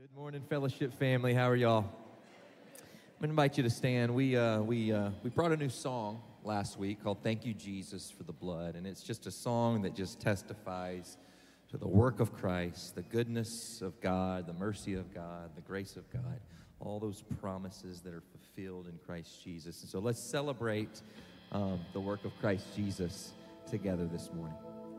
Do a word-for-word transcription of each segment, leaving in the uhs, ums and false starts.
Good morning, Fellowship family. How are y'all? I'm going to invite you to stand. We, uh, we, uh, we brought a new song last week called Thank You, Jesus, for the Blood. And it's just a song that just testifies to the work of Christ, the goodness of God, the mercy of God, the grace of God, all those promises that are fulfilled in Christ Jesus. And so let's celebrate um, the work of Christ Jesus together this morning.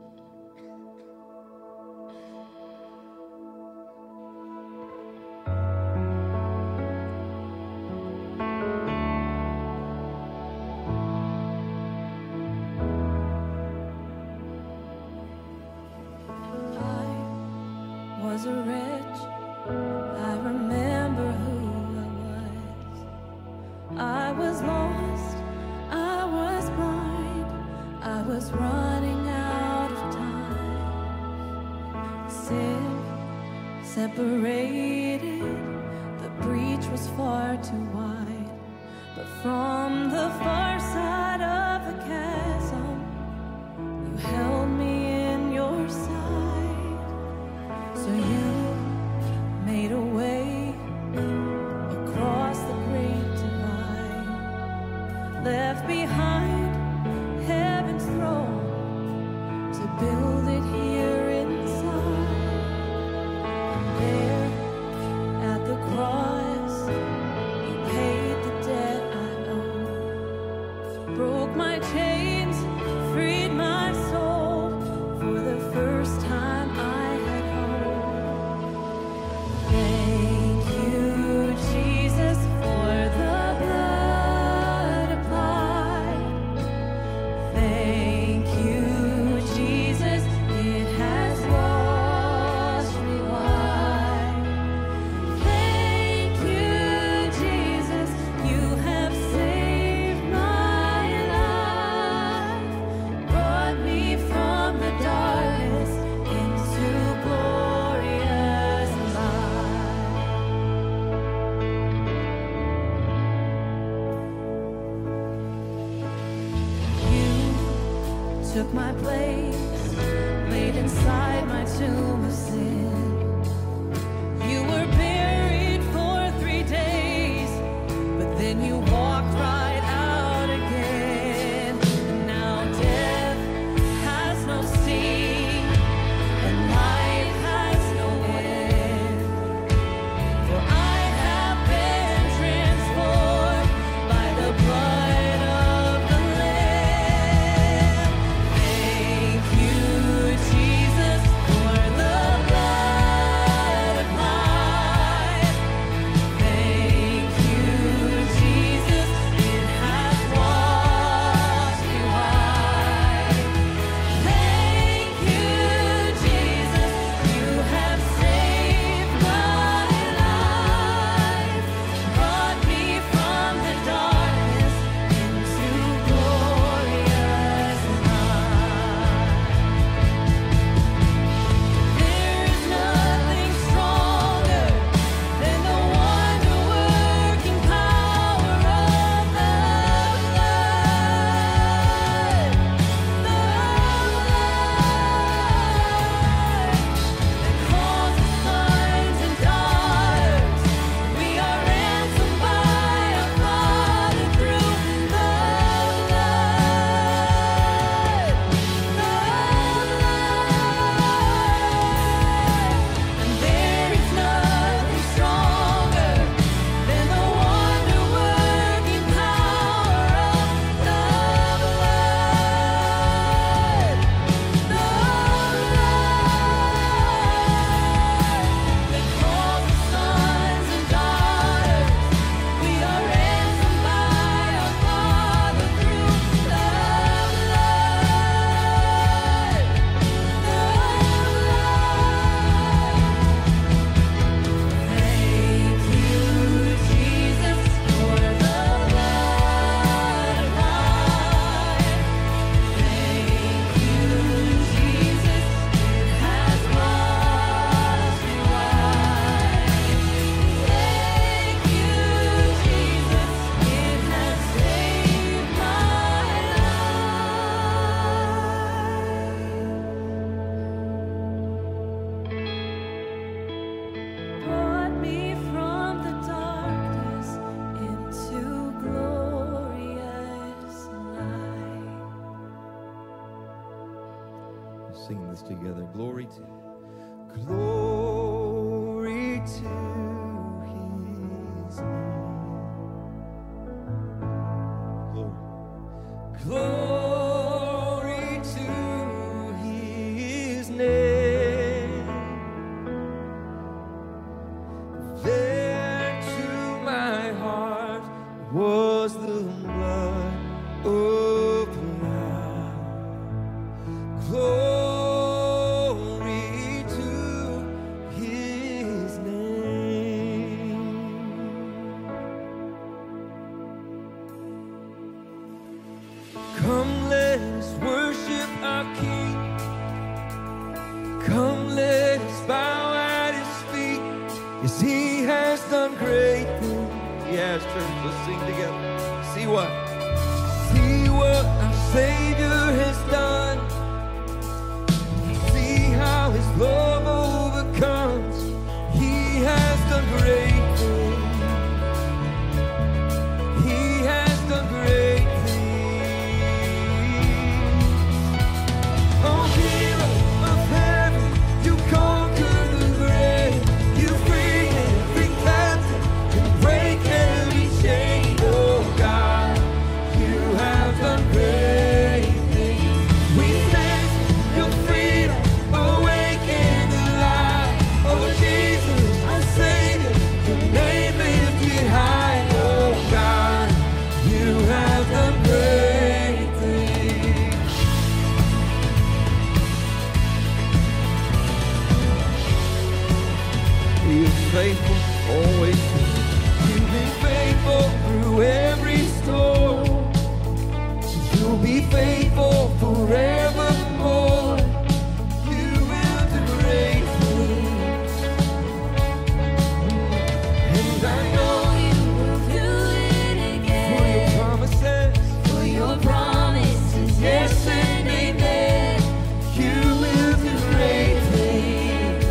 Was a wretch, I remember who I was. I was lost, I was blind, I was running out of time. Sin separated, the breach was far too wide. But from the far side of the chasm, you held me in your sight. So you made a way across the great divide, left behind heaven's throne to build it here inside. And there at the cross, you paid the debt I owe, broke my chains, freed my soul. For the first time I Thank you, Jesus, for the blood applied. Thank you, Jesus, it has washed me white. Thank you, Jesus, you have saved my life, brought me from the darkness into glorious light. You took my place, laid inside my tomb of sin. You were buried for three days, but then you walked right out again. And now death has no sting, and life has no end. For I have been transformed by the blood of the Lamb. Thank you, Jesus, for the blood Yes, he has done great things. Yes, church, let's sing together. See what? See what our Savior has done. See how his love overcomes. He has done great things. He has done great things. Oh, hero of heaven, you conquered the grave. You free every captive and break every chain. Oh God, you have done great things. We stand your freedom, awaken the light. Oh Jesus, our Savior, your name lifted high. Oh God, you have done great things. He is faithful, always true. You've been faithful through every storm. You'll be faithful forevermore. You will do great things. And I know You will do it for your again. promises, For your promises, yes and amen. you will do great things.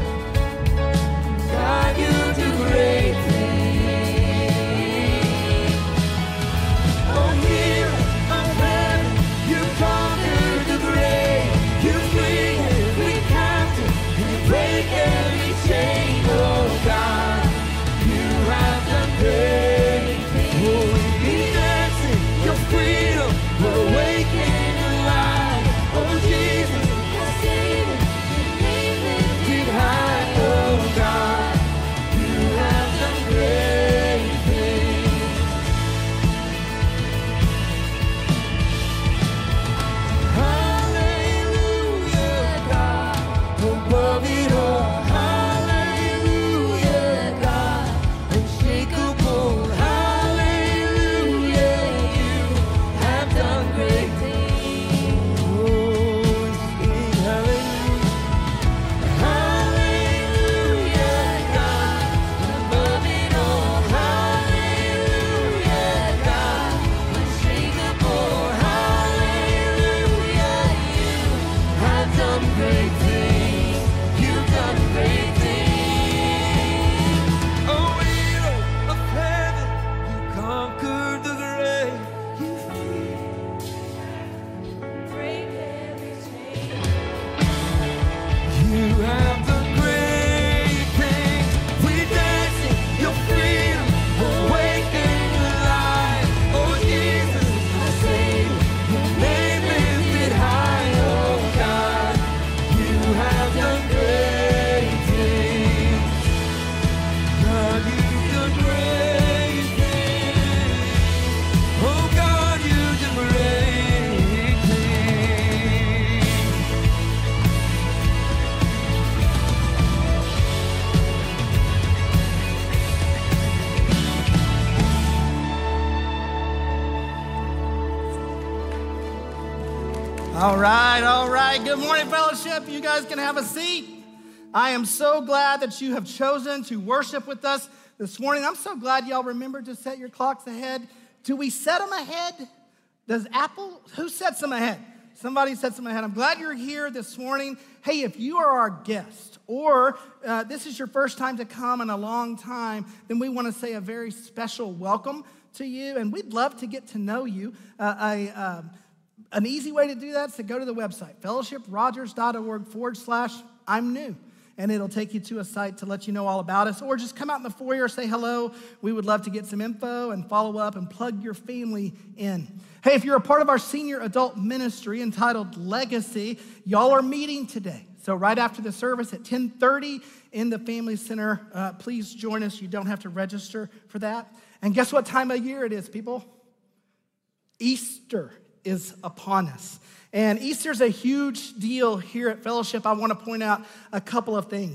God, you do great things. Oh, hero of heaven, you conquered the grave. You free every captive, you break every chain. Oh God, you have done great things. Oh, we dance in your freedom, we're awakening alive. Oh Jesus, Our Savior, your name lifted lifted high. Oh God, you have done great things. Hallelujah, God, above it all. Hallelujah, God, unshakable. Hallelujah, you have done great things. Oh, sing hallelujah. Hallelujah, God, above it all. Hallelujah, God, unshakable. Hallelujah, you have done great things. You've done great things. Oh, hero of heaven, you conquered the grave. You break every chain. You have done great things. We dance in your freedom, awaken the light. Oh Jesus, our Savior, your name lifted high. Oh God, you have done great things. God, you've done great things. Oh God, you've done great things. All right, all right. Good morning, fellowship. You guys can have a seat. I am so glad that you have chosen to worship with us this morning. I'm so glad y'all remembered to set your clocks ahead. Do we set them ahead? Does Apple? Who sets them ahead? Somebody sets them ahead. I'm glad you're here this morning. Hey, if you are our guest or uh, this is your first time to come in a long time, then we want to say a very special welcome to you, and we'd love to get to know you. Uh, I. Um, An easy way to do that is to go to the website, fellowshiprogers.org forward slash I'm new. And it'll take you to a site to let you know all about us. Or just come out in the foyer, say hello. We would love to get some info and follow up and plug your family in. Hey, if you're a part of our senior adult ministry entitled Legacy, y'all are meeting today. So right after the service at ten thirty in the Family Center, uh, please join us. You don't have to register for that. And guess what time of year it is, people? Easter is upon us. And Easter's a huge deal here at Fellowship. I want to point out a couple of things.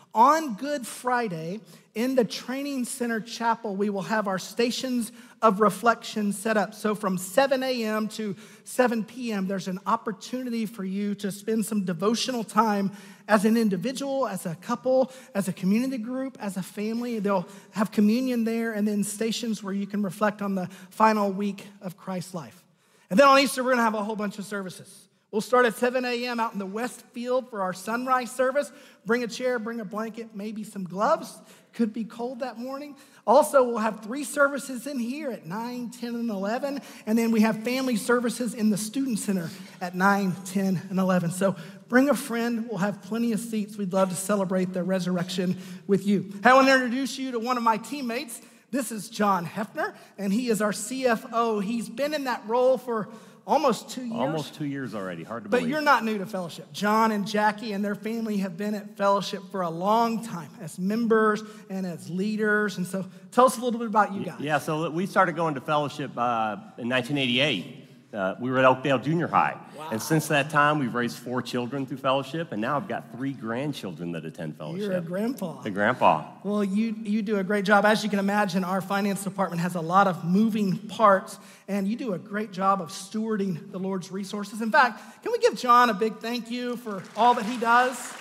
On Good Friday, in the Training Center Chapel, we will have our stations of reflection set up. So from seven a.m. to seven p.m., there's an opportunity for you to spend some devotional time as an individual, as a couple, as a community group, as a family. They'll have communion there, and then stations where you can reflect on the final week of Christ's life. And then on Easter, we're going to have a whole bunch of services. We'll start at seven a.m. out in the West Field for our sunrise service. Bring a chair, bring a blanket, maybe some gloves. Could be cold that morning. Also, we'll have three services in here at nine, ten, and eleven. And then we have family services in the Student Center at nine, ten, and eleven. So bring a friend. We'll have plenty of seats. We'd love to celebrate the resurrection with you. I want to introduce you to one of my teammates. This is John Hefner, and he is our C F O. He's been in that role for almost two years. Almost two years already, hard to but believe. But you're not new to Fellowship. John and Jackie and their family have been at Fellowship for a long time as members and as leaders. And so tell us a little bit about you guys. Yeah, so we started going to Fellowship uh, in nineteen eighty-eight. Uh, we were at Oakdale Junior High. Wow. And since that time, we've raised four children through Fellowship, and now I've got three grandchildren that attend Fellowship. You're a grandpa. A grandpa. Well, you, you do a great job. As you can imagine, our finance department has a lot of moving parts, and you do a great job of stewarding the Lord's resources. In fact, can we give John a big thank you for all that he does?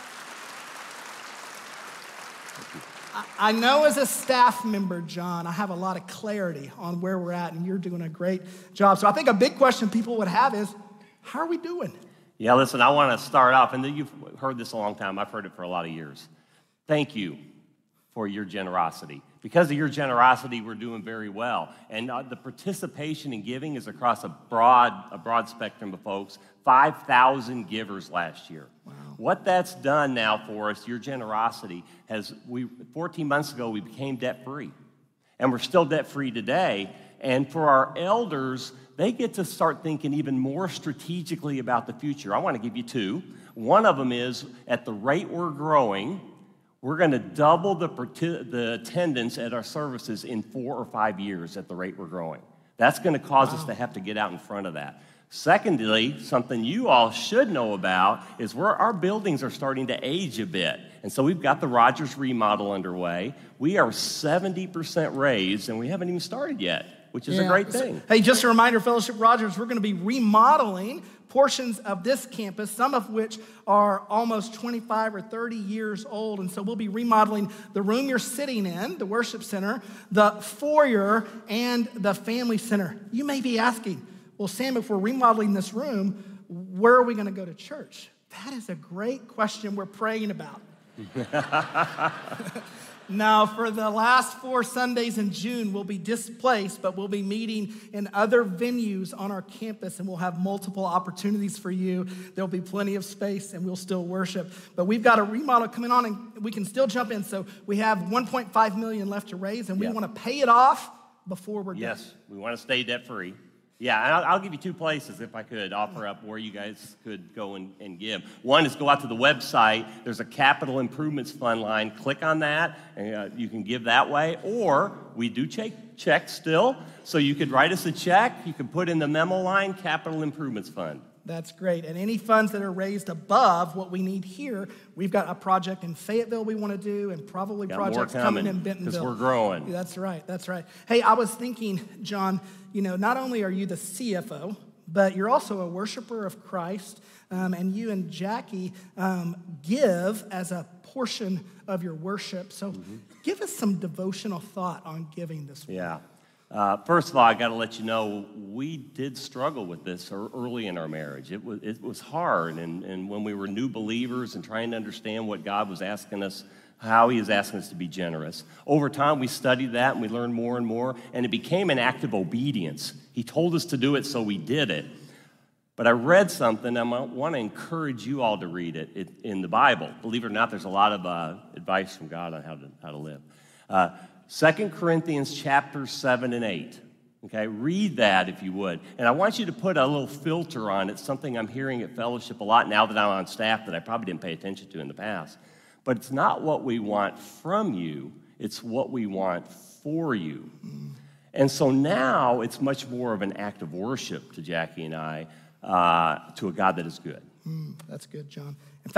I know as a staff member, John, I have a lot of clarity on where we're at, and you're doing a great job. So I think a big question people would have is, how are we doing? Yeah, listen, I want to start off, and you've heard this a long time. I've heard it for a lot of years. Thank you for your generosity. Because of your generosity, we're doing very well. And uh, the participation in giving is across a broad, a broad spectrum of folks. five thousand givers last year. Wow. What that's done now for us, your generosity, has, we fourteen months ago, we became debt-free. And we're still debt-free today. And for our elders, they get to start thinking even more strategically about the future. I want to give you two. One of them is, at the rate we're growing, we're going to double the, the attendance at our services in four or five years at the rate we're growing. That's going to cause wow. us to have to get out in front of that. Secondly, something you all should know about is where our buildings are starting to age a bit. And so we've got the Rogers remodel underway. We are seventy percent raised, and we haven't even started yet, which is yeah. a great thing. Hey, just a reminder, Fellowship Rogers, we're going to be remodeling portions of this campus, some of which are almost twenty-five or thirty years old. And so we'll be remodeling the room you're sitting in, the worship center, the foyer, and the family center. You may be asking, well, Sam, if we're remodeling this room, where are we going to go to church? That is a great question we're praying about. Now, for the last four Sundays in June, we'll be displaced, but we'll be meeting in other venues on our campus, and we'll have multiple opportunities for you. There'll be plenty of space, and we'll still worship. But we've got a remodel coming on, and we can still jump in. So we have one point five million dollars left to raise, and we yep. want to pay it off before we're yes, done. Yes, we want to stay debt-free. Yeah, and I'll, I'll give you two places, if I could, offer up where you guys could go and, and give. One is go out to the website. There's a Capital Improvements Fund line. Click on that, and uh, you can give that way. Or we do check checks still, so you could write us a check. You can put in the memo line, Capital Improvements Fund. That's great. And any funds that are raised above what we need here, we've got a project in Fayetteville we want to do, and probably got projects coming, coming in Bentonville. Because we're growing. That's right. That's right. Hey, I was thinking, John, you know, not only are you the C F O, but you're also a worshiper of Christ, um, and you and Jackie um, give as a portion of your worship. So mm-hmm. give us some devotional thought on giving this week. Yeah. Uh, first of all, I got to let you know, we did struggle with this early in our marriage. It was it was hard, and, and when we were new believers and trying to understand what God was asking us, how He is asking us to be generous. Over time, we studied that, and we learned more and more, and it became an act of obedience. He told us to do it, so we did it. But I read something, and I want to encourage you all to read it, it in the Bible. Believe it or not, there's a lot of uh, advice from God on how to how to live. Uh, Second Corinthians chapter seven and eight. Okay, read that if you would. And I want you to put a little filter on it, something I'm hearing at Fellowship a lot now that I'm on staff that I probably didn't pay attention to in the past. But it's not what we want from you, it's what we want for you. Mm. And so now it's much more of an act of worship to Jackie and I, uh, to a God that is good. Mm, that's good, John. In fact,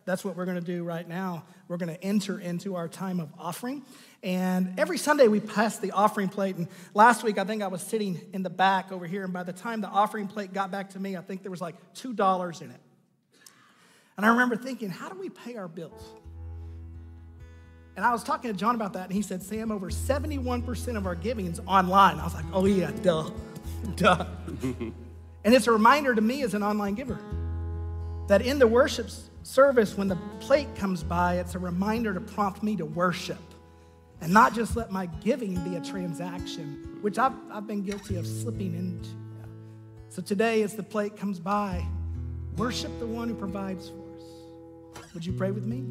that's what we're going to do right now. We're going to enter into our time of offering. And every Sunday we pass the offering plate. And last week I think I was sitting in the back over here. And by the time the offering plate got back to me, I think there was like two dollars in it. And I remember thinking, how do we pay our bills? And I was talking to John about that, and he said, Sam, over seventy-one percent of our giving is online. I was like, oh yeah, duh, duh. And it's a reminder to me as an online giver that in the worship service, when the plate comes by, it's a reminder to prompt me to worship and not just let my giving be a transaction, which I've, I've been guilty of slipping into. So today, as the plate comes by, worship the one who provides for us. Would you pray with me?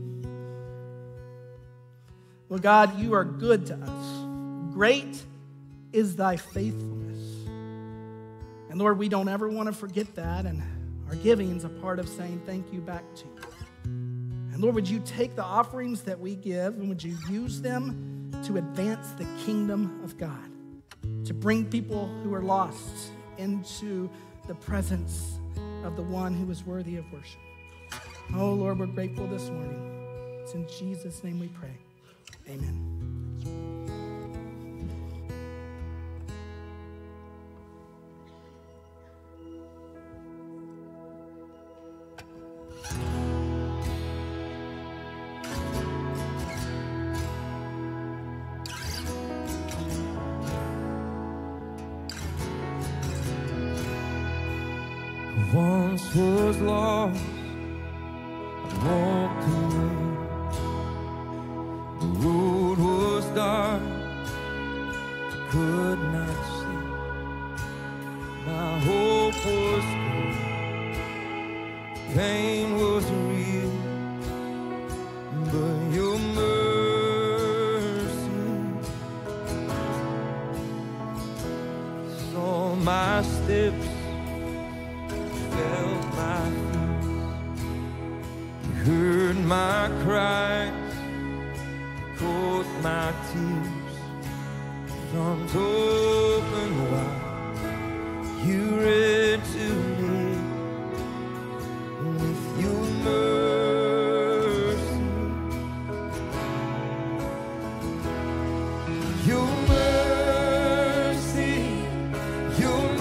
Well, God, you are good to us. Great is thy faithfulness. And Lord, we don't ever want to forget that, and our giving is a part of saying thank you back to you. And Lord, would you take the offerings that we give and would you use them to advance the kingdom of God, to bring people who are lost into the presence of the one who is worthy of worship. Oh, Lord, we're grateful this morning. It's in Jesus' name we pray. Amen. Once was lost, I walked away. The road was dark, I could not see. My hope was gone, pain was real, but your mercy saw my steps. Heard my cries, caught my tears, arms open wide. You read to me with your mercy, your mercy, your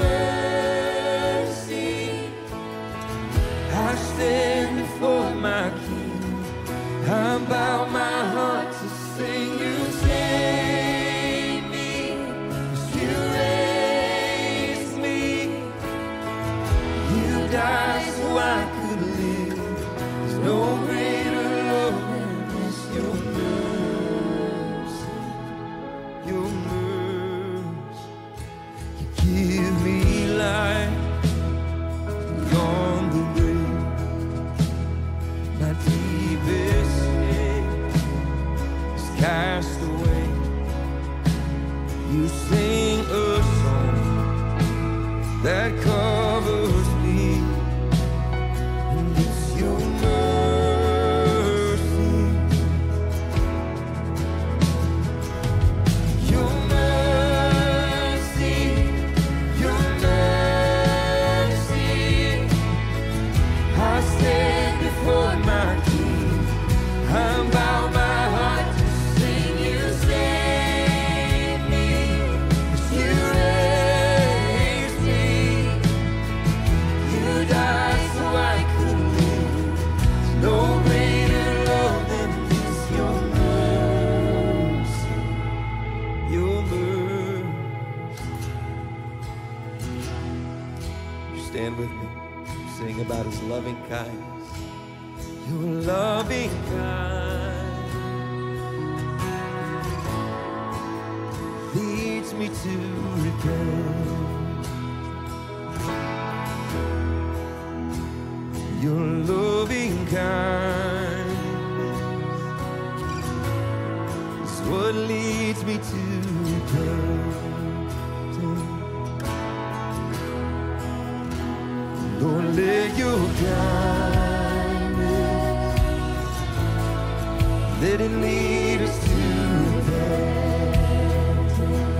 mercy. I stand before my King, I bow my heart to sing. You saved me, you raised me, you died so I could live. There's no greater love than this, your mercy, your mercy. You give me life beyond the my deepest shame is cast away. You sing a song that covers me, and it's your mercy, your mercy, your mercy. I stand before my King, I bow my heart to sing. You saved me, you raised me, you died so I could live. There's no greater love than this, your mercy, your mercy. You stand with me, sing about his loving kindness. Your loving kind leads me to repent. Your loving kindness is what leads me to repent. Lord, let your kindness, let it lead us to repentance.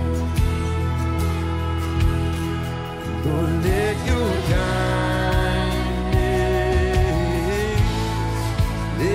Lord, let your kindness, let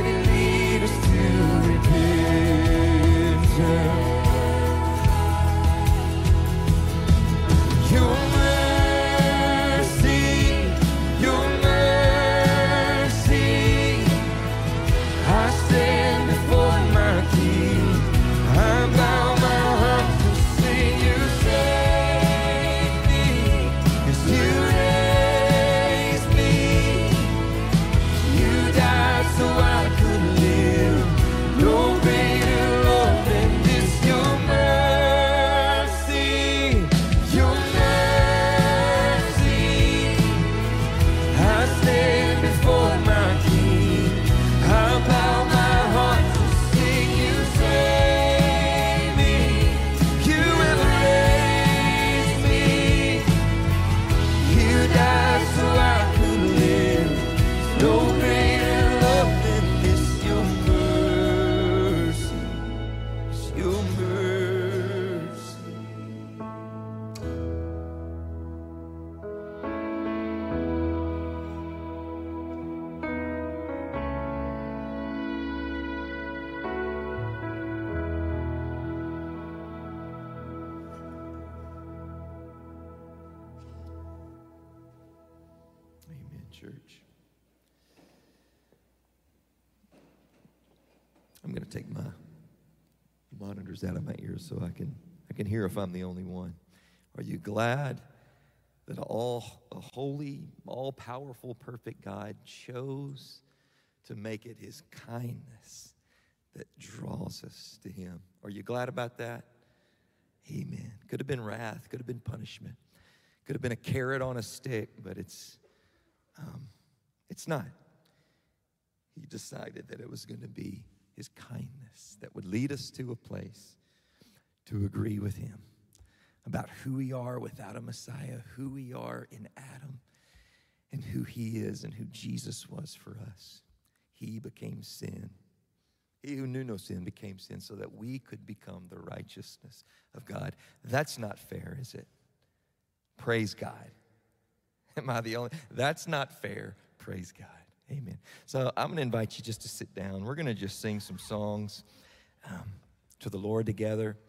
going to take my monitors out of my ears so I can I can hear if I'm the only one. Are you glad that all a holy, all-powerful, perfect God chose to make it his kindness that draws us to him? Are you glad about that? Amen. Could have been wrath, could have been punishment, could have been a carrot on a stick, but it's um, it's not. He decided that it was going to be his kindness that would lead us to a place to agree with him about who we are without a Messiah, who we are in Adam, and who he is and who Jesus was for us. He became sin. He who knew no sin became sin so that we could become the righteousness of God. That's not fair, is it? Praise God. Am I the only? That's not fair. Praise God. Amen. So I'm going to invite you just to sit down. We're going to just sing some songs um, to the Lord together.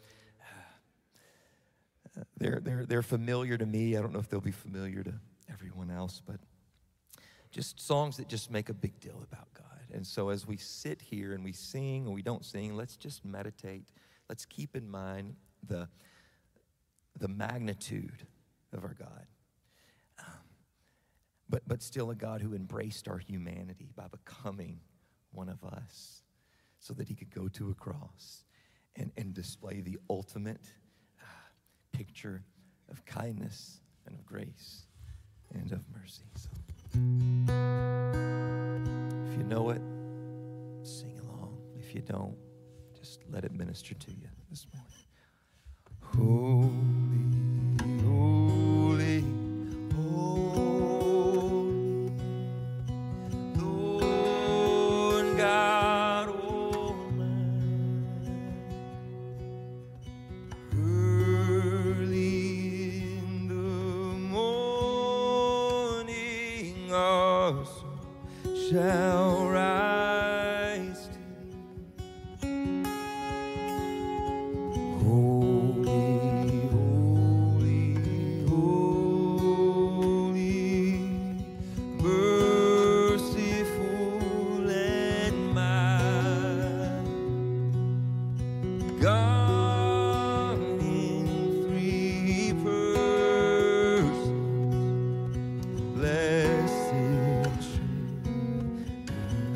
Uh, they're, they're, they're familiar to me. I don't know if they'll be familiar to everyone else, but just songs that just make a big deal about God. And so as we sit here and we sing or we don't sing, let's just meditate. Let's keep in mind the, the magnitude of our God. But, but still a God who embraced our humanity by becoming one of us so that he could go to a cross and, and display the ultimate uh, picture of kindness and of grace and of mercy. So, if you know it, sing along. If you don't, just let it minister to you this morning. Holy, holy, holy. God Almighty, early in the morning, our soul shall rise to thee. Holy, holy, holy, merciful and God in three persons, blessed Trinity.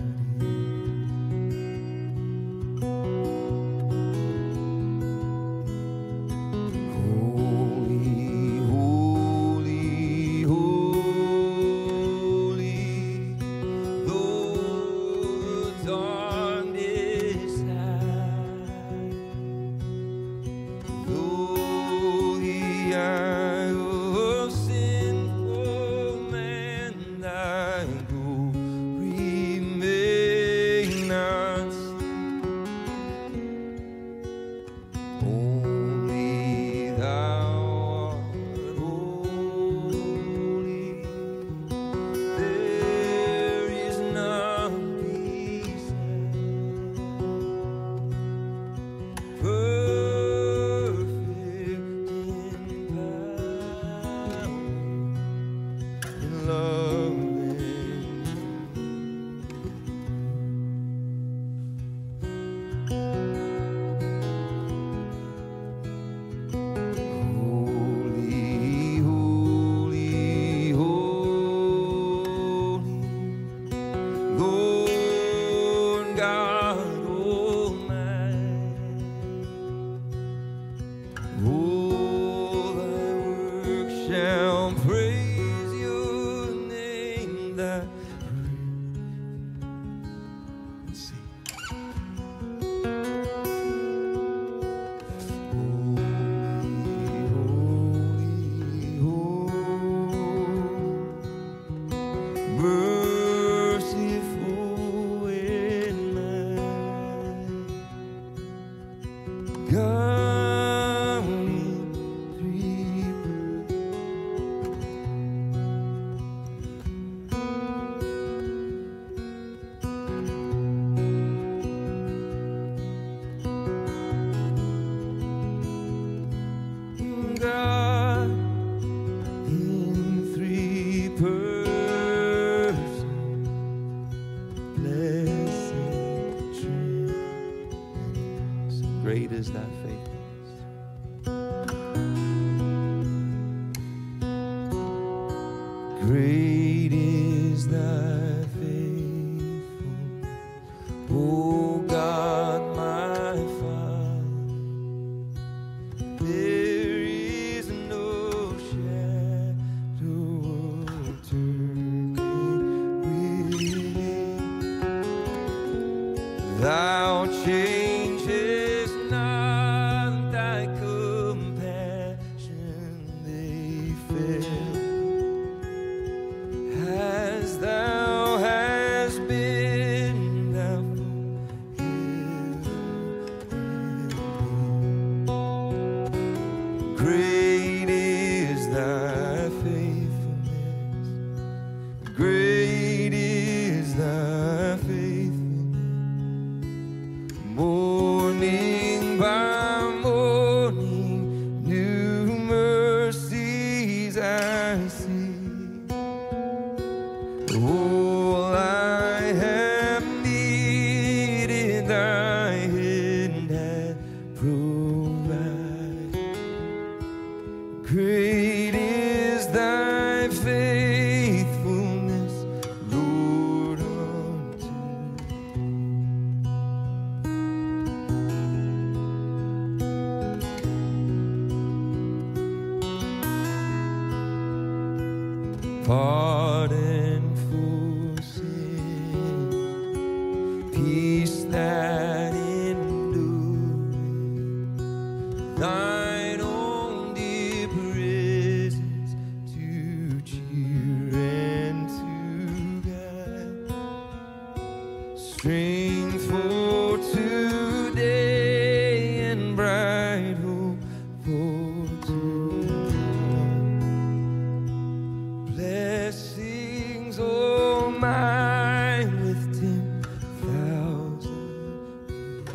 Holy, holy, holy, though the darkness hide, though the eye of sinful man thy glory may not see, only thou art holy. There is none beside, perfect in power, in love and holy, holy, holy, Lord God Almighty. All thy works shall praise your name, thy praise. Sing. Merciful and mighty, God in three persons, is thy faithfulness. Great is thy faithfulness, O God, my Father. There is no shadow of turning within. Thou changest not, thy compassion they fail. As thou hast been, thou forever. Great is thy faithfulness. Great is thy faithfulness. Morning by morning, new mercies I see. All I have needed, thy hand hath provided. Great is thy faithfulness, Lord, unto me. Pardon for sin, peace that endureth, thine own dear presence to cheer and to guide, strength for today and bright hope for tomorrow. Blessings all mine with ten thousand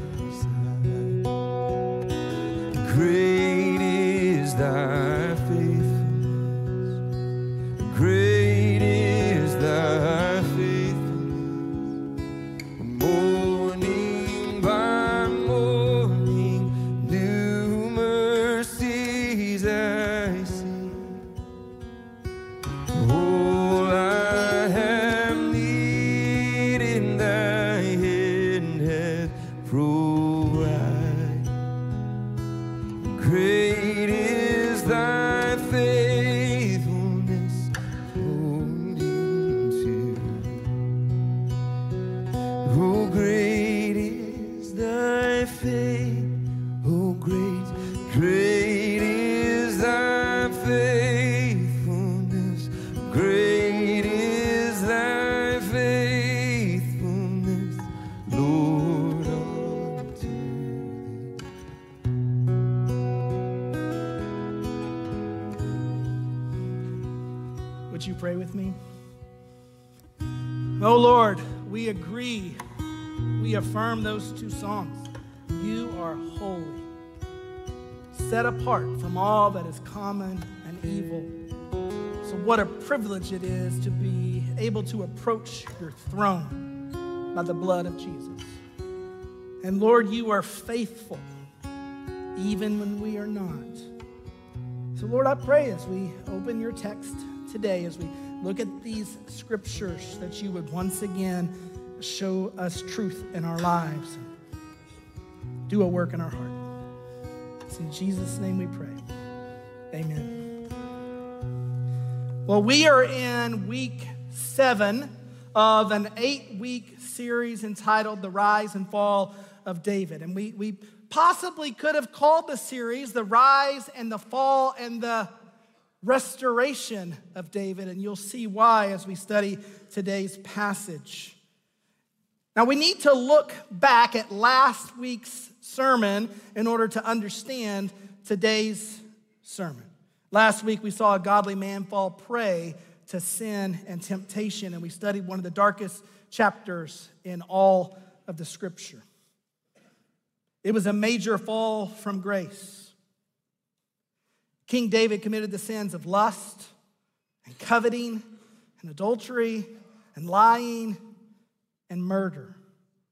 beside. Great is thy faithfulness. Great is thy faithfulness. Morning by morning, new mercies I see. All I have needed, thy hand hath provided. Great is thy faithfulness, holding to. Oh, great is thy faith. Oh, great, great is thy faithfulness. Great is thy faithfulness, Lord, unto thee. Would you pray with me? Oh Lord, we agree. We affirm those two songs. You are holy, set apart from all that is common and evil. So what a privilege it is to be able to approach your throne by the blood of Jesus. And Lord, you are faithful even when we are not. So Lord, I pray as we open your text today, as we look at these scriptures, that you would once again show us truth in our lives and do a work in our heart. It's in Jesus' name we pray. Amen. Well, we are in week seven of an eight-week series entitled The Rise and Fall of David. And we, we possibly could have called the series The Rise and the Fall and the Restoration of David, and you'll see why as we study today's passage. Now, we need to look back at last week's sermon in order to understand today's sermon. Last week, we saw a godly man fall prey to sin and temptation, and we studied one of the darkest chapters in all of the scripture. It was a major fall from grace. King David committed the sins of lust and coveting and adultery and lying and murder.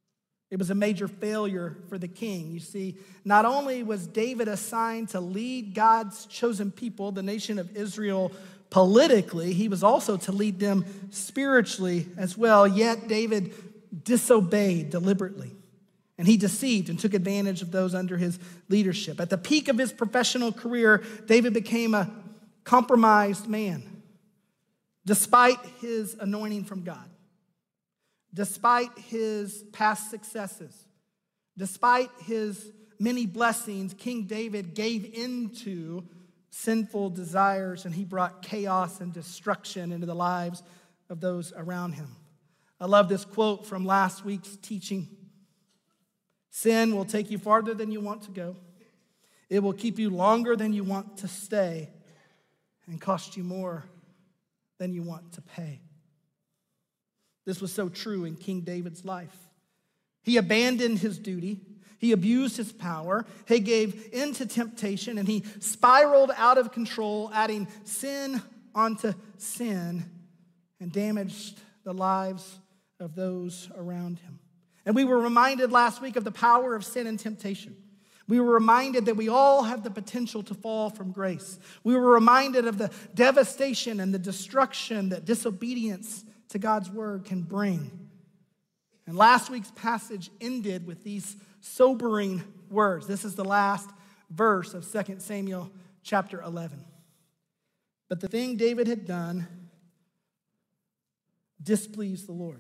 It was a major failure for the king. You see, not only was David assigned to lead God's chosen people, the nation of Israel, politically, he was also to lead them spiritually as well. Yet David disobeyed deliberately, and he deceived and took advantage of those under his leadership. At the peak of his professional career, David became a compromised man, despite his anointing from God. Despite his past successes, despite his many blessings, King David gave into sinful desires, and he brought chaos and destruction into the lives of those around him. I love this quote from last week's teaching. Sin will take you farther than you want to go. It will keep you longer than you want to stay and cost you more than you want to pay. This was so true in King David's life. He abandoned his duty. He abused his power. He gave in to temptation, and he spiraled out of control, adding sin onto sin, and damaged the lives of those around him. And we were reminded last week of the power of sin and temptation. We were reminded that we all have the potential to fall from grace. We were reminded of the devastation and the destruction that disobedience to God's word can bring. And last week's passage ended with these sobering words. This is the last verse of Second Samuel chapter eleven. But the thing David had done displeased the Lord.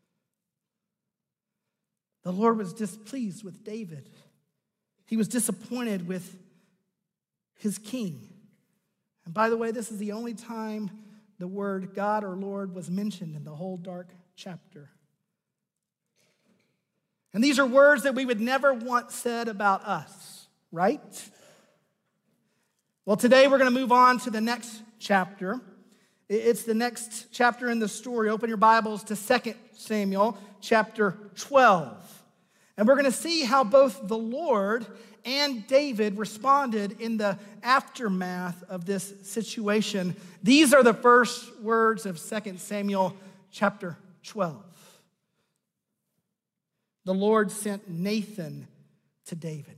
The Lord was displeased with David. He was disappointed with his king. And by the way, this is the only time the word God or Lord was mentioned in the whole dark chapter. And these are words that we would never want said about us, right? Well, today we're going to move on to the next chapter. It's the next chapter in the story. Open your Bibles to Second Samuel chapter twelve. And we're going to see how both the Lord and David responded in the aftermath of this situation. These are the first words of Second Samuel chapter twelve. The Lord sent Nathan to David.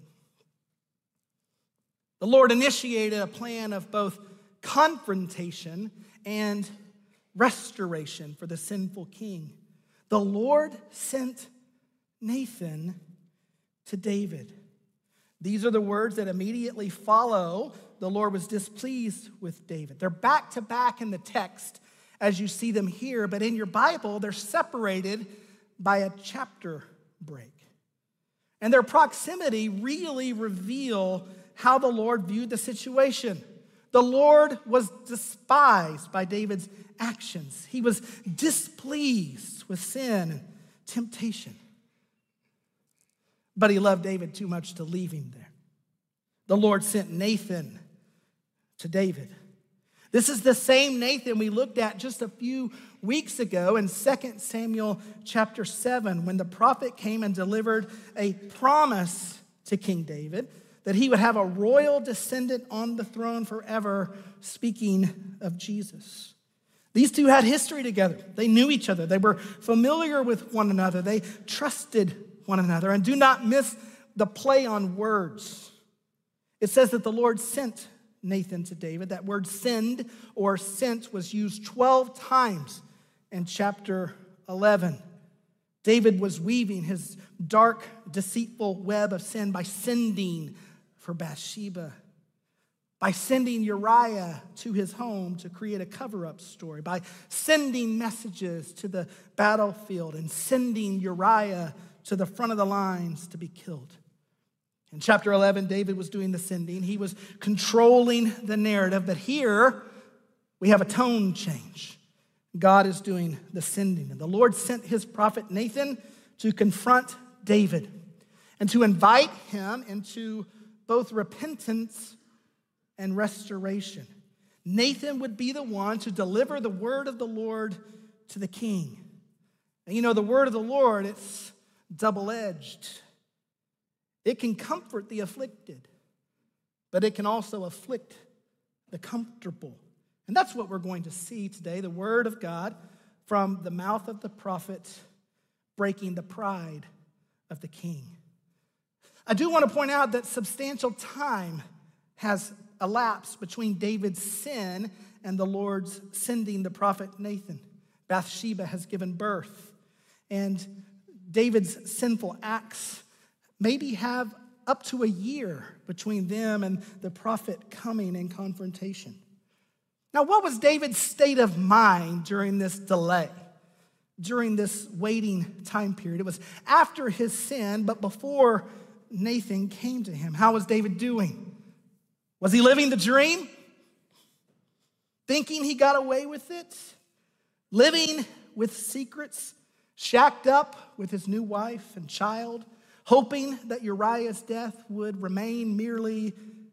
The Lord initiated a plan of both confrontation and restoration for the sinful king. The Lord sent Nathan to David. These are the words that immediately follow. The Lord was displeased with David. They're back to back in the text as you see them here, but in your Bible, they're separated by a chapter break. And their proximity really reveal how the Lord viewed the situation. The Lord was despised by David's actions. He was displeased with sin and temptation. But he loved David too much to leave him there. The Lord sent Nathan to David. This is the same Nathan we looked at just a few weeks ago in Second Samuel chapter seven, when the prophet came and delivered a promise to King David that he would have a royal descendant on the throne forever, speaking of Jesus. These two had history together. They knew each other. They were familiar with one another. They trusted one another. And do not miss the play on words. It says that the Lord sent Nathan to David. That word send or sent was used twelve times in chapter eleven. David was weaving his dark, deceitful web of sin by sending for Bathsheba, by sending Uriah to his home to create a cover-up story, by sending messages to the battlefield and sending Uriah to the front of the lines to be killed. In chapter eleven, David was doing the sending. He was controlling the narrative. But here, we have a tone change. God is doing the sending. And the Lord sent his prophet Nathan to confront David and to invite him into both repentance and restoration. Nathan would be the one to deliver the word of the Lord to the king. And you know, the word of the Lord, it's double-edged. It can comfort the afflicted, but it can also afflict the comfortable. And that's what we're going to see today, the word of God from the mouth of the prophet, breaking the pride of the king. I do want to point out that substantial time has elapsed between David's sin and the Lord's sending the prophet Nathan. Bathsheba has given birth, and David's sinful acts maybe have up to a year between them and the prophet coming in confrontation. Now, what was David's state of mind during this delay, during this waiting time period? It was after his sin, but before Nathan came to him. How was David doing? Was he living the dream? Thinking he got away with it? Living with secrets? Shacked up with his new wife and child? Hoping that Uriah's death would remain merely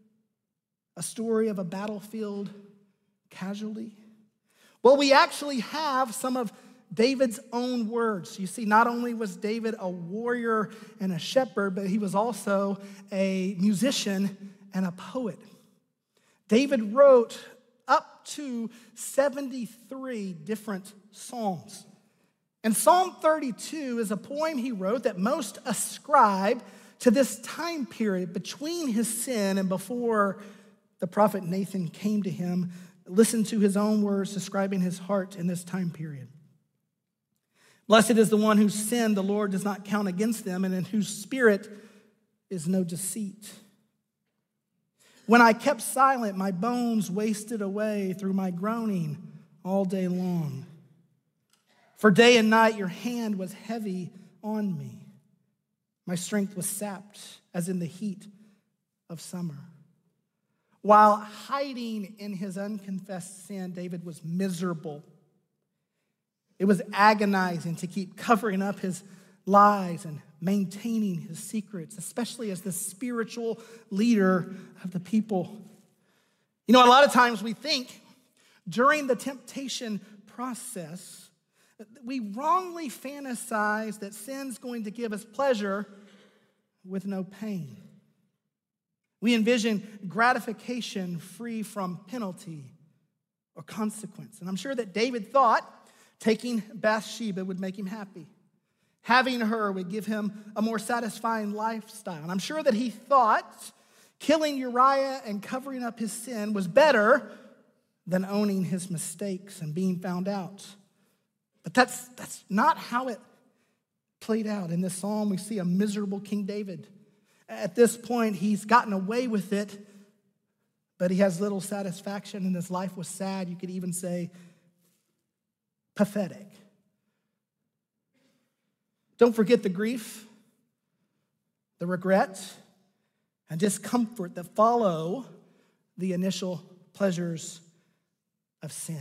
a story of a battlefield casualty? Well, we actually have some of David's own words. You see, not only was David a warrior and a shepherd, but he was also a musician and a poet. David wrote up to seventy-three different psalms. And Psalm thirty-two is a poem he wrote that most ascribe to this time period between his sin and before the prophet Nathan came to him. Listen to his own words describing his heart in this time period. Blessed is the one whose sin the Lord does not count against them, and in whose spirit is no deceit. When I kept silent, my bones wasted away through my groaning all day long. For day and night your hand was heavy on me. My strength was sapped as in the heat of summer. While hiding in his unconfessed sin, David was miserable. It was agonizing to keep covering up his lies and maintaining his secrets, especially as the spiritual leader of the people. You know, a lot of times we think during the temptation process, we wrongly fantasize that sin's going to give us pleasure with no pain. We envision gratification free from penalty or consequence. And I'm sure that David thought taking Bathsheba would make him happy. Having her would give him a more satisfying lifestyle. And I'm sure that he thought killing Uriah and covering up his sin was better than owning his mistakes and being found out. But that's, that's not how it played out. In this psalm, we see a miserable King David. At this point, he's gotten away with it, but he has little satisfaction, and his life was sad. You could even say pathetic. Don't forget the grief, the regret, and discomfort that follow the initial pleasures of sin.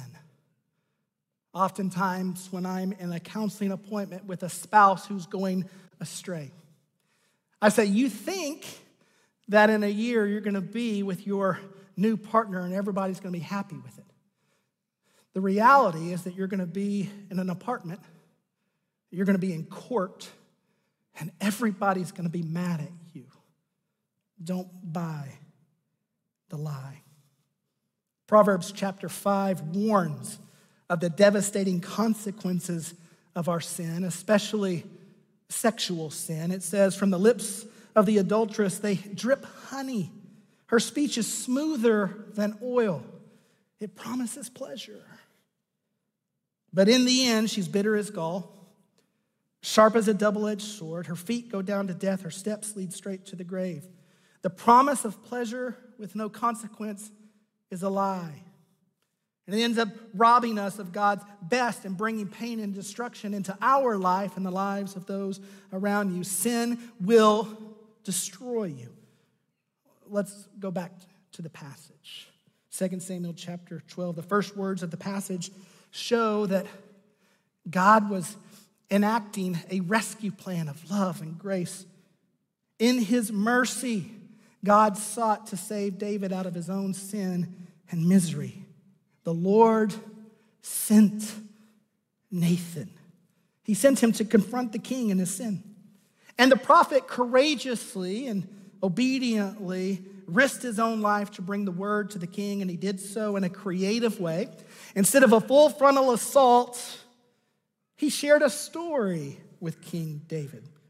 Oftentimes, when I'm in a counseling appointment with a spouse who's going astray, I say, you think that in a year you're going to be with your new partner and everybody's going to be happy with it. The reality is that you're going to be in an apartment, you're going to be in court, and everybody's going to be mad at you. Don't buy the lie. Proverbs chapter five warns of the devastating consequences of our sin, especially sexual sin. It says, from the lips of the adulteress, they drip honey. Her speech is smoother than oil. It promises pleasure. But in the end, she's bitter as gall, sharp as a double-edged sword. Her feet go down to death. Her steps lead straight to the grave. The promise of pleasure with no consequence is a lie. And it ends up robbing us of God's best and bringing pain and destruction into our life and the lives of those around you. Sin will destroy you. Let's go back to the passage. Second Samuel chapter twelve. The first words of the passage show that God was enacting a rescue plan of love and grace. In his mercy, God sought to save David out of his own sin and misery. The Lord sent Nathan. He sent him to confront the king in his sin. And the prophet courageously and obediently risked his own life to bring the word to the king, and he did so in a creative way. Instead of a full frontal assault, he shared a story with King David.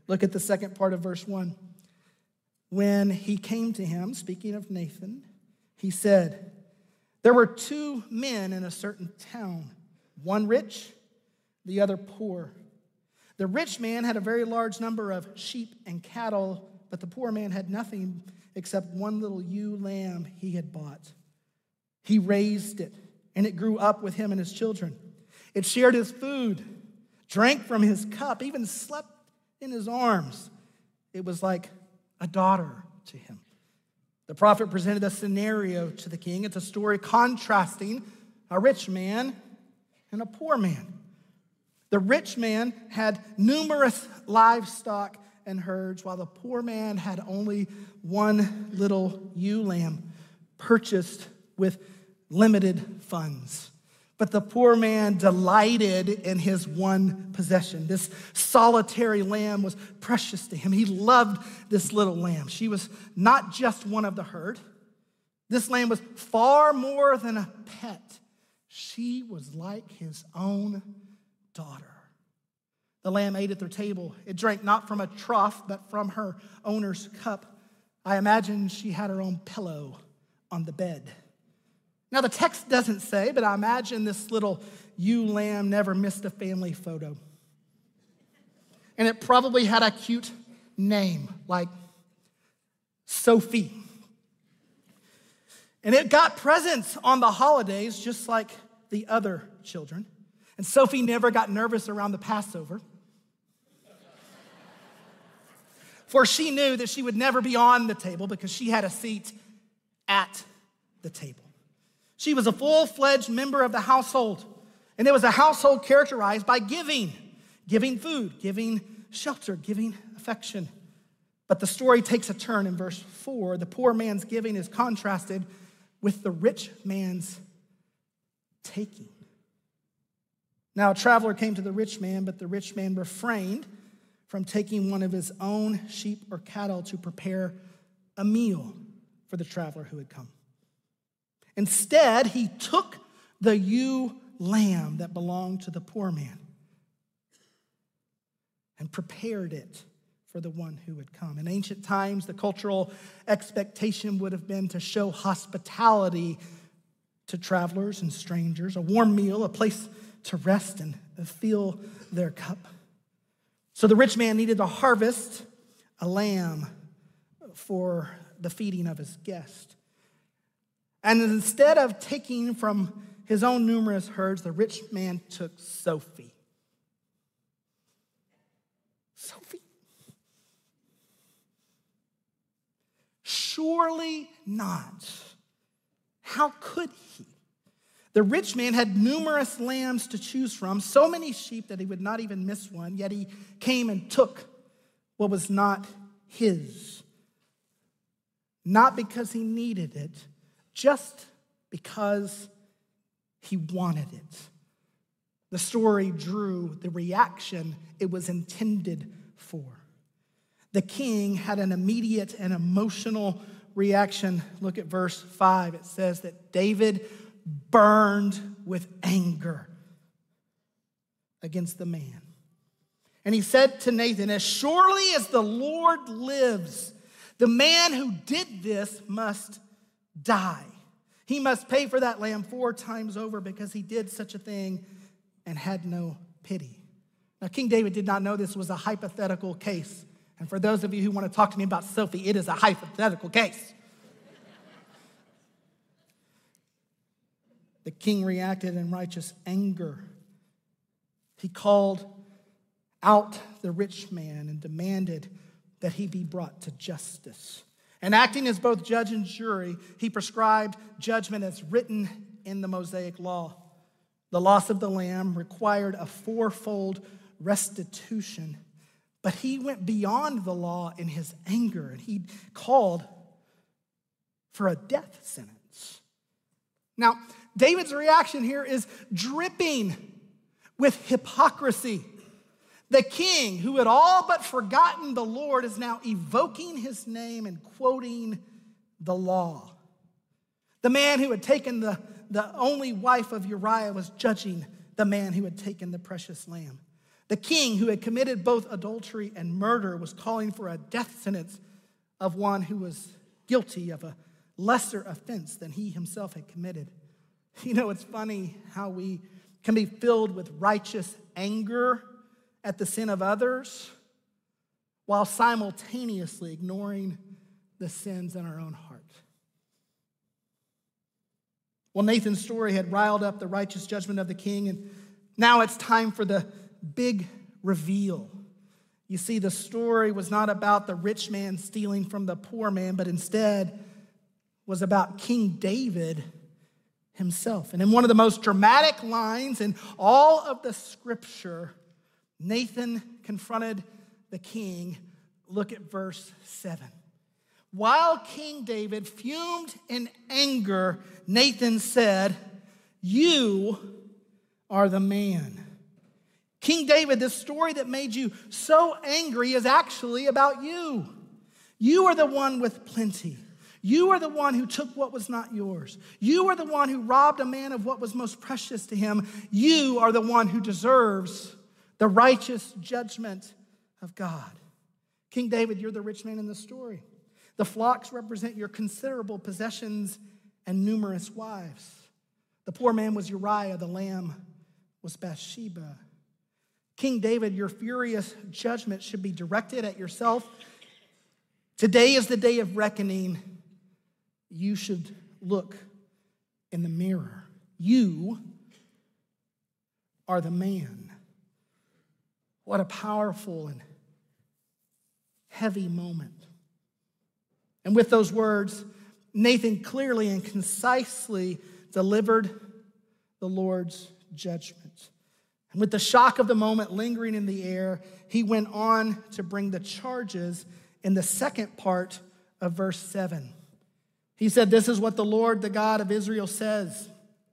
Look at the second part of verse one. When he came to him, speaking of Nathan, he said, there were two men in a certain town, one rich, the other poor. The rich man had a very large number of sheep and cattle, but the poor man had nothing except one little ewe lamb he had bought. He raised it, and it grew up with him and his children. It shared his food, drank from his cup, even slept in his arms. It was like a daughter to him. The prophet presented a scenario to the king. It's a story contrasting a rich man and a poor man. The rich man had numerous livestock and herds, while the poor man had only one little ewe lamb purchased with limited funds. But the poor man delighted in his one possession. This solitary lamb was precious to him. He loved this little lamb. She was not just one of the herd. This lamb was far more than a pet. She was like his own daughter. The lamb ate at their table. It drank not from a trough, but from her owner's cup. I imagine she had her own pillow on the bed. Now, the text doesn't say, but I imagine this little ewe lamb never missed a family photo. And it probably had a cute name, like Sophie. And it got presents on the holidays, just like the other children. And Sophie never got nervous around the Passover, for she knew that she would never be on the table because she had a seat at the table. She was a full-fledged member of the household, and it was a household characterized by giving, giving food, giving shelter, giving affection. But the story takes a turn in verse four. The poor man's giving is contrasted with the rich man's taking. Now, a traveler came to the rich man, but the rich man refrained from taking one of his own sheep or cattle to prepare a meal for the traveler who had come. Instead, he took the ewe lamb that belonged to the poor man and prepared it for the one who had come. In ancient times, the cultural expectation would have been to show hospitality to travelers and strangers, a warm meal, a place to rest and fill their cup. So the rich man needed to harvest a lamb for the feeding of his guest. And instead of taking from his own numerous herds, the rich man took Sophie. Sophie? Surely not. How could he? The rich man had numerous lambs to choose from, so many sheep that he would not even miss one, yet he came and took what was not his. Not because he needed it, just because he wanted it. The story drew the reaction it was intended for. The king had an immediate and emotional reaction. Look at verse five. It says that David burned with anger against the man. And he said to Nathan, as surely as the Lord lives, the man who did this must die. He must pay for that lamb four times over because he did such a thing and had no pity. Now, King David did not know this was a hypothetical case. And for those of you who want to talk to me about Sophie, it is a hypothetical case. The king reacted in righteous anger. He called out the rich man and demanded that he be brought to justice. And acting as both judge and jury, he prescribed judgment as written in the Mosaic law. The loss of the lamb required a fourfold restitution, but he went beyond the law in his anger, and he called for a death sentence. Now, David's reaction here is dripping with hypocrisy. The king, who had all but forgotten the Lord, is now evoking his name and quoting the law. The man who had taken the, the only wife of Uriah was judging the man who had taken the precious lamb. The king, who had committed both adultery and murder, was calling for a death sentence of one who was guilty of a lesser offense than he himself had committed. You know, it's funny how we can be filled with righteous anger at the sin of others while simultaneously ignoring the sins in our own heart. Well, Nathan's story had riled up the righteous judgment of the king, and now it's time for the big reveal. You see, the story was not about the rich man stealing from the poor man, but instead was about King David himself. And in one of the most dramatic lines in all of the scripture, Nathan confronted the king. Look at verse seven. While King David fumed in anger, Nathan said, "You are the man." King David, this story that made you so angry is actually about you. You are the one with plenty. You are the one who took what was not yours. You are the one who robbed a man of what was most precious to him. You are the one who deserves the righteous judgment of God. King David, you're the rich man in the story. The flocks represent your considerable possessions and numerous wives. The poor man was Uriah, the lamb was Bathsheba. King David, your furious judgment should be directed at yourself. Today is the day of reckoning. You should look in the mirror. You are the man. What a powerful and heavy moment. And with those words, Nathan clearly and concisely delivered the Lord's judgment. And with the shock of the moment lingering in the air, he went on to bring the charges in the second part of verse seven. He said, "This is what the Lord, the God of Israel, says.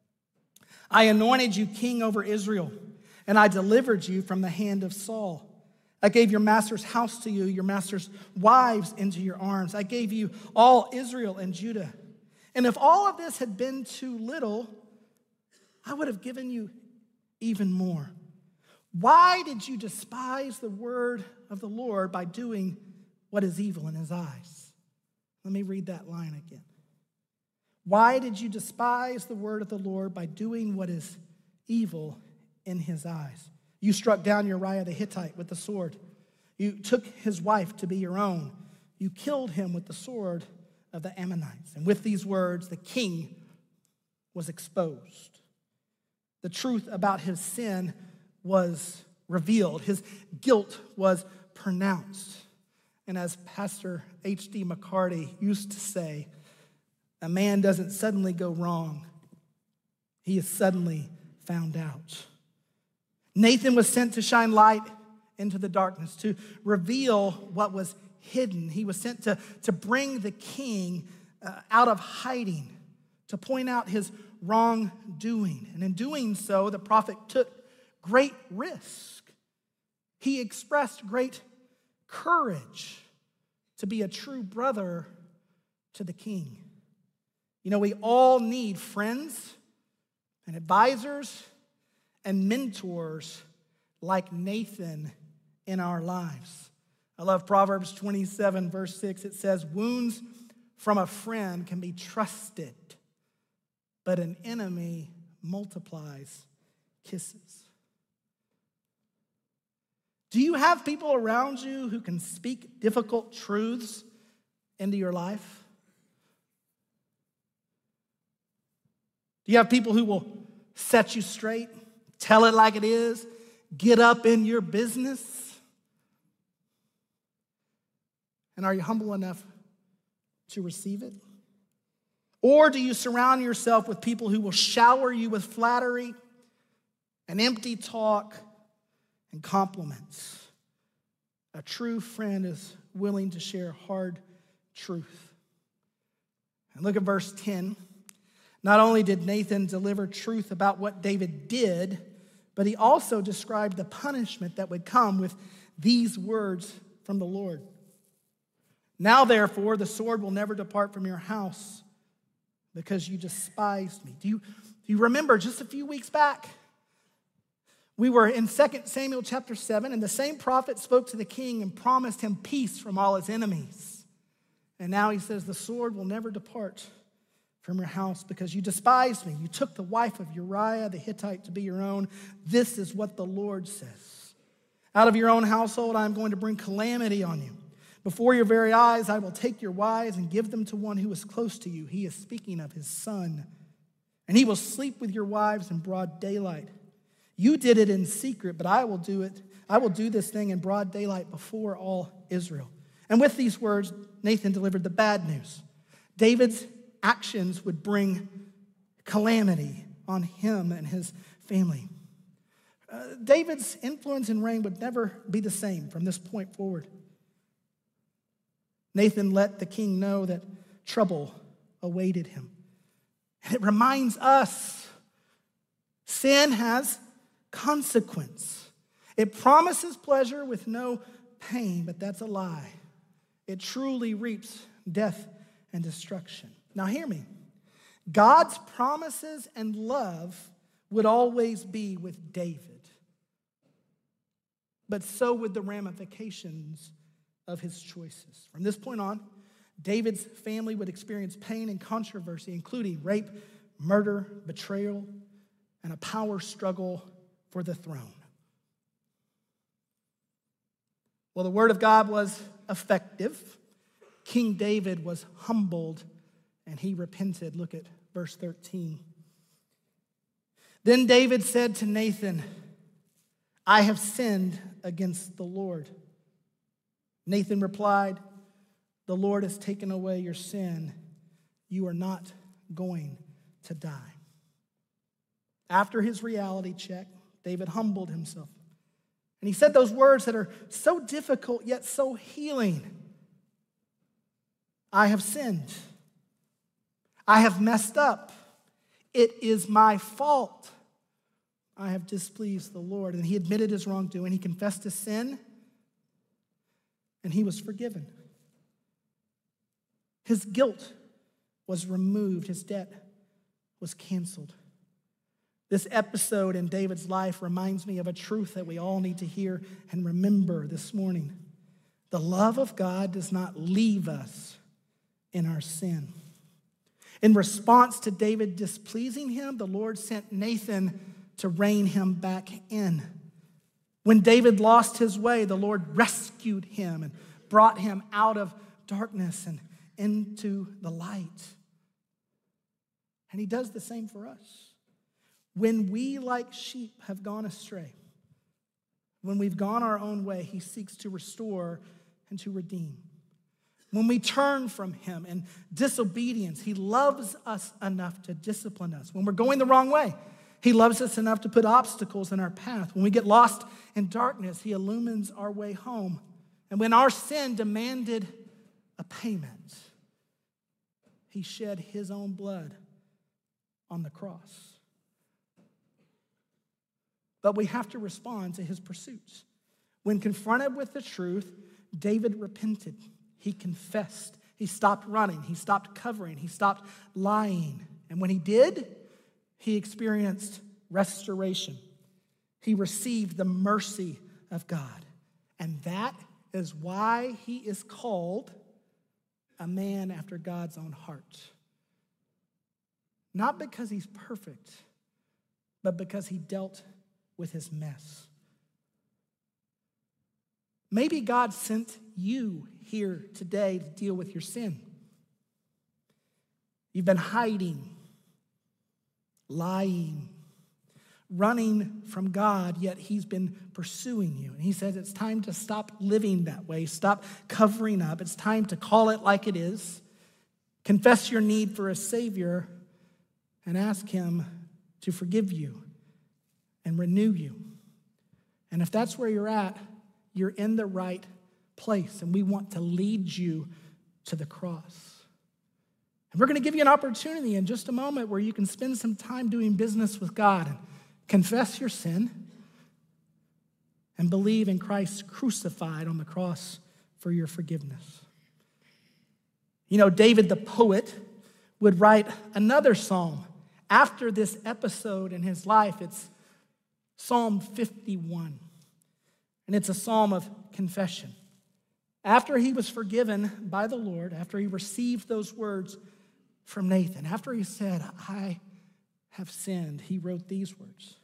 I anointed you king over Israel, and I delivered you from the hand of Saul. I gave your master's house to you, your master's wives into your arms. I gave you all Israel and Judah. And if all of this had been too little, I would have given you even more. Why did you despise the word of the Lord by doing what is evil in his eyes?" Let me read that line again. Why did you despise the word of the Lord by doing what is evil in his eyes? You struck down Uriah the Hittite with the sword. You took his wife to be your own. You killed him with the sword of the Ammonites. And with these words, the king was exposed. The truth about his sin was revealed. His guilt was pronounced. And as Pastor H D McCarty used to say, a man doesn't suddenly go wrong. He is suddenly found out. Nathan was sent to shine light into the darkness, to reveal what was hidden. He was sent to, to bring the king uh, out of hiding, to point out his wrongdoing. And in doing so, the prophet took great risk. He expressed great courage to be a true brother to the king. You know, we all need friends and advisors and mentors like Nathan in our lives. I love Proverbs twenty-seven, verse six. It says, "Wounds from a friend can be trusted, but an enemy multiplies kisses." Do you have people around you who can speak difficult truths into your life? Do you have people who will set you straight, tell it like it is, get up in your business? And are you humble enough to receive it? Or do you surround yourself with people who will shower you with flattery and empty talk and compliments? A true friend is willing to share hard truth. And look at verse ten. Not only did Nathan deliver truth about what David did, but he also described the punishment that would come with these words from the Lord. "Now, therefore, the sword will never depart from your house because you despised me." Do you, do you remember just a few weeks back We were in Second Samuel chapter seven, and the same prophet spoke to the king and promised him peace from all his enemies. And now he says, the sword will never depart from your house because you despised me. You took the wife of Uriah the Hittite to be your own. This is what the Lord says. Out of your own household, I am going to bring calamity on you. Before your very eyes, I will take your wives and give them to one who is close to you. He is speaking of his son. And he will sleep with your wives in broad daylight. You did it in secret, but I will do it. I will do this thing in broad daylight before all Israel. And with these words, Nathan delivered the bad news. David's actions would bring calamity on him and his family. Uh, David's influence and reign would never be the same from this point forward. Nathan let the king know that trouble awaited him. And it reminds us, sin has consequence. It promises pleasure with no pain, but that's a lie. It truly reaps death and destruction. Now hear me. God's promises and love would always be with David. But so would the ramifications of his choices. From this point on, David's family would experience pain and controversy, including rape, murder, betrayal, and a power struggle for the throne. Well, the word of God was effective. King David was humbled and he repented. Look at verse thirteen. Then David said to Nathan, I have sinned against the Lord. Nathan replied, the Lord has taken away your sin. You are not going to die. After his reality check, David humbled himself. And he said those words that are so difficult yet so healing. I have sinned. I have messed up. It is my fault. I have displeased the Lord. And he admitted his wrongdoing. He confessed his sin. And he was forgiven. His guilt was removed. His debt was canceled. This episode in David's life reminds me of a truth that we all need to hear and remember this morning. The love of God does not leave us in our sin. In response to David displeasing him, the Lord sent Nathan to rein him back in. When David lost his way, the Lord rescued him and brought him out of darkness and into the light. And he does the same for us. When we, like sheep, have gone astray, when we've gone our own way, he seeks to restore and to redeem. When we turn from him in disobedience, he loves us enough to discipline us. When we're going the wrong way, he loves us enough to put obstacles in our path. When we get lost in darkness, he illumines our way home. And when our sin demanded a payment, he shed his own blood on the cross. But we have to respond to his pursuits. When confronted with the truth, David repented. He confessed. He stopped running. He stopped covering. He stopped lying. And when he did, he experienced restoration. He received the mercy of God. And that is why he is called a man after God's own heart. Not because he's perfect, but because he dealt with his mess. Maybe God sent you here today to deal with your sin. You've been hiding, lying, running from God, yet he's been pursuing you. And he says it's time to stop living that way, stop covering up. It's time to call it like it is, confess your need for a Savior, and ask him to forgive you and renew you. And if that's where you're at, you're in the right place, and we want to lead you to the cross. And we're going to give you an opportunity in just a moment where you can spend some time doing business with God and confess your sin and believe in Christ crucified on the cross for your forgiveness. You know, David the poet would write another psalm after this episode in his life. It's Psalm fifty-one. And it's a psalm of confession. After he was forgiven by the Lord, after he received those words from Nathan, after he said, I have sinned, he wrote these words.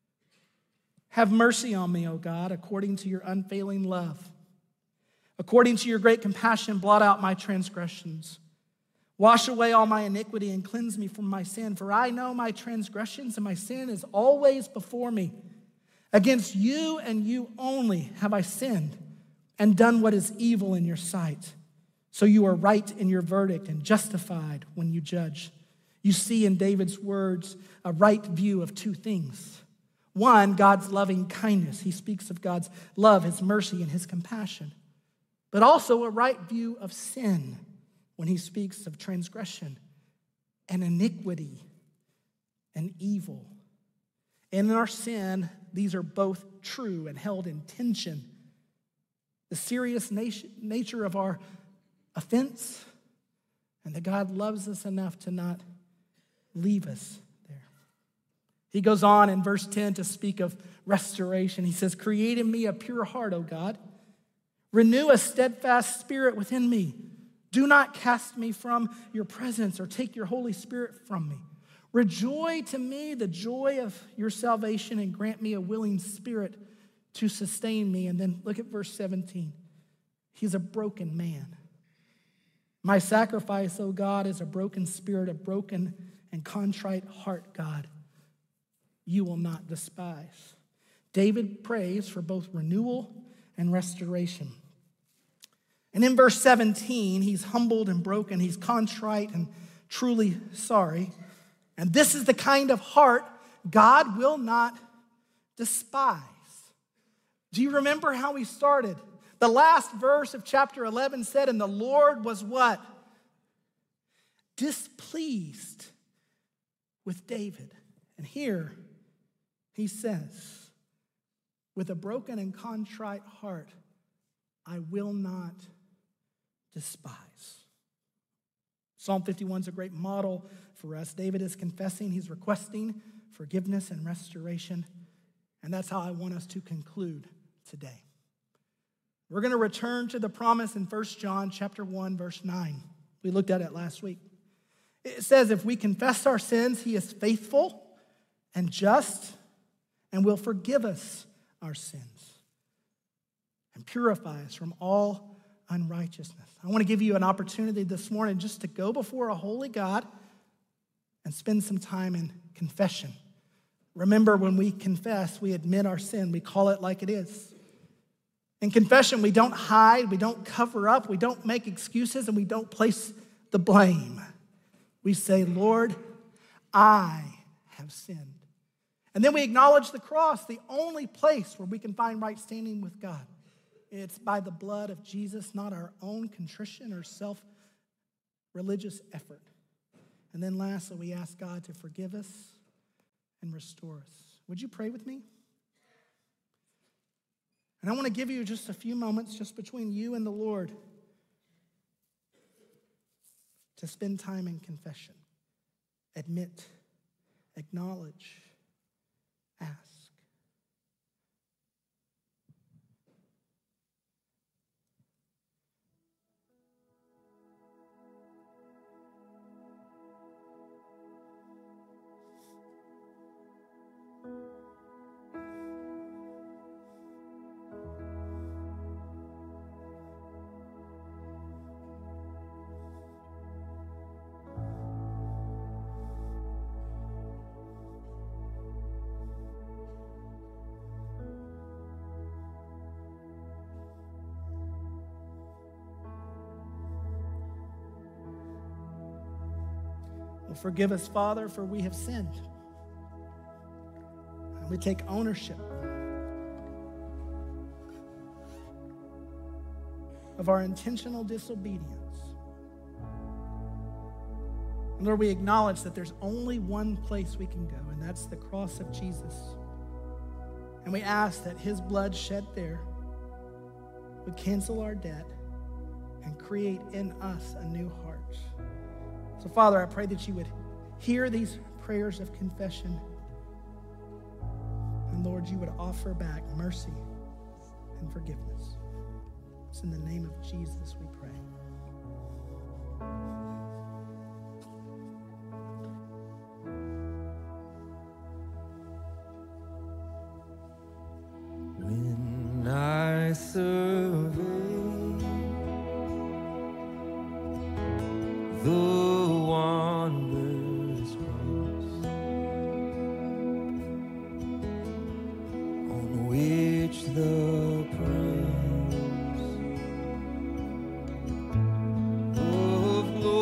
Have mercy on me, O God, according to your unfailing love. According to your great compassion, blot out my transgressions. Wash away all my iniquity and cleanse me from my sin. For I know my transgressions and my sin is always before me. Against you and you only have I sinned and done what is evil in your sight. So you are right in your verdict and justified when you judge. You see in David's words a right view of two things. One, God's loving kindness. He speaks of God's love, his mercy, and his compassion. But also a right view of sin when he speaks of transgression and iniquity and evil. And in our sin, these are both true and held in tension. The serious nature of our offense and that God loves us enough to not leave us there. He goes on in verse ten to speak of restoration. He says, create in me a pure heart, O God. Renew a steadfast spirit within me. Do not cast me from your presence or take your Holy Spirit from me. Rejoice to me the joy of your salvation and grant me a willing spirit to sustain me. And then look at verse seventeen. He's a broken man. My sacrifice, O God, is a broken spirit, a broken and contrite heart, God. You will not despise. David prays for both renewal and restoration. And in verse seventeen, he's humbled and broken. He's contrite and truly sorry. And this is the kind of heart God will not despise. Do you remember how he started? The last verse of chapter eleven said, and the Lord was what? Displeased with David. And here he says, with a broken and contrite heart, I will not despise. Psalm fifty-one is a great model for us. David is confessing, he's requesting forgiveness and restoration. And that's how I want us to conclude today. We're going to return to the promise in First John chapter one, verse nine. We looked at it last week. It says, if we confess our sins, he is faithful and just and will forgive us our sins and purify us from all unrighteousness. I want to give you an opportunity this morning just to go before a holy God and spend some time in confession. Remember, when we confess, we admit our sin. We call it like it is. In confession, we don't hide, we don't cover up, we don't make excuses, and we don't place the blame. We say, Lord, I have sinned. And then we acknowledge the cross, the only place where we can find right standing with God. It's by the blood of Jesus, not our own contrition or self-religious effort. And then lastly, we ask God to forgive us and restore us. Would you pray with me? And I want to give you just a few moments just between you and the Lord to spend time in confession. Admit, acknowledge, ask. Well, forgive us, Father, for we have sinned. And we take ownership of our intentional disobedience. And Lord, we acknowledge that there's only one place we can go, and that's the cross of Jesus. And we ask that his blood shed there would cancel our debt and create in us a new heart. So, Father, I pray that you would hear these prayers of confession. And And Lord, you would offer back mercy and forgiveness. It's in the name of Jesus we pray. When I survey the wondrous cross on which the praise of glory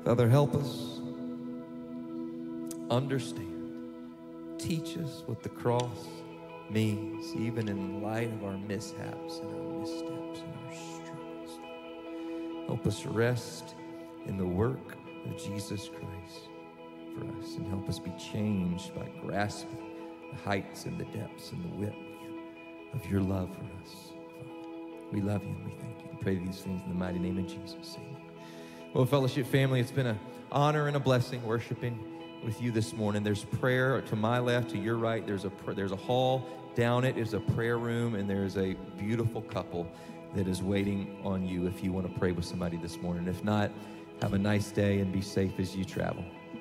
Father, help us understand. Teach us what the cross means, even in light of our mishaps and our missteps and our struggles. Help us rest in the work of Jesus Christ for us, and help us be changed by grasping the heights and the depths and the width of your love for us. Father, we love you and we thank you. We pray these things in the mighty name of Jesus. Amen. Well, Fellowship family, it's been an honor and a blessing worshiping with you this morning. There's prayer to my left, to your right. There's a there's a hall. Down it is a prayer room, and there's a beautiful couple that is waiting on you if you want to pray with somebody this morning. If not, have a nice day and be safe as you travel.